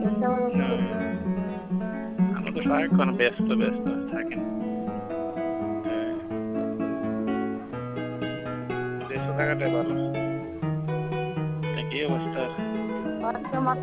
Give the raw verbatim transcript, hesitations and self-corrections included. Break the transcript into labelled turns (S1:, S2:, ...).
S1: না, আমরা তো সারাক্ষণ ব্যস্ত ব্যস্ত থাকেন। হ্যাঁ, দেশে থাকাটাই ভালো। তা কি অবস্থা?